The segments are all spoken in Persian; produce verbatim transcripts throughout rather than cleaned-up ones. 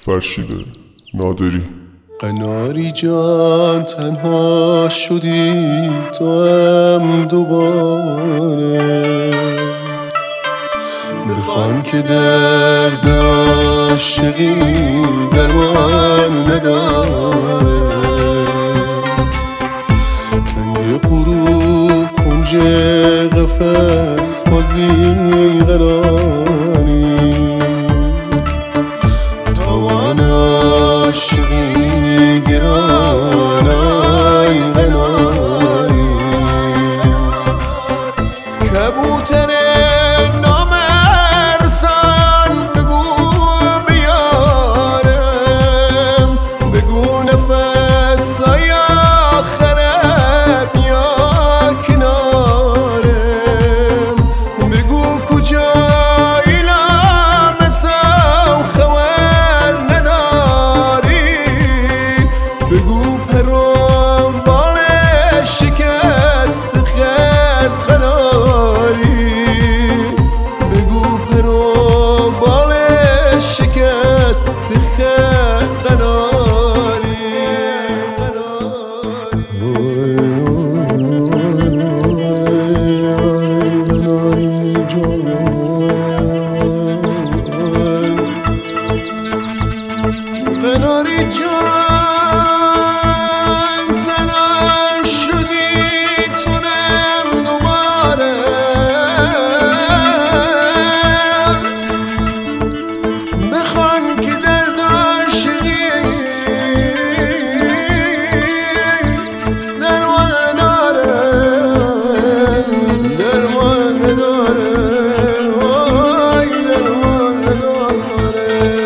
فرشید نادری. قناری جان تنها شدی تو هم دوباره، بخوان که درد عاشقی درمان نداره. تنگ غروب کنج قفس باز بیقراری، تاوان عاشقی گران ای قناری. کبوتر نامرسان بگو بیارم، بگو نفسای آخرم یا کنارم، بگو کجایی لامسا و خبر نداری، بگو پرم بال شکست خرد قراری، بگو پرم بال شکست خرد قراری. قناری جان تنها شدی تو هم دوباره، بخوان که درد عاشقی درمان نداره، درمان نداره، وای درمان نداره.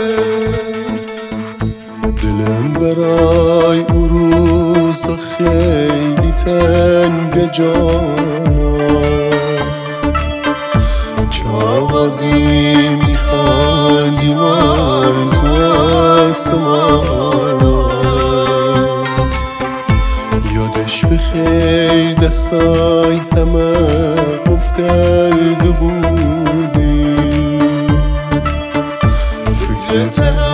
دلم برای او روزا خیلی تنگ جانم، چه آوازی میخواندی من تو آسمانا. یادش بخیر دستای همه قفل کرده بودی، فکر